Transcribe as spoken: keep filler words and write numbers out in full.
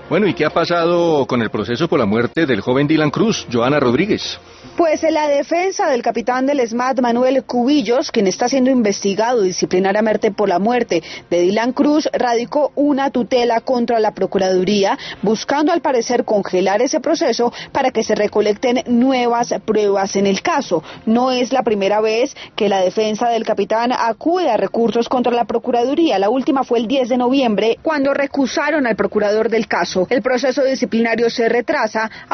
Bueno, ¿y qué ha pasado con el proceso por la muerte del joven Dylan Cruz, Joana Rodríguez? Pues en la defensa del capitán del SMAT, Manuel Cubillos, quien está siendo investigado disciplinariamente por la muerte de Dylan Cruz, radicó una tutela contra la Procuraduría, buscando al parecer congelar ese proceso para que se recolecten nuevas pruebas en el caso. No es la primera vez que la defensa del capitán acude a recursos contra la Procuraduría. La última fue el diez de noviembre, cuando recusaron al procurador del caso. El proceso disciplinario se retrasa.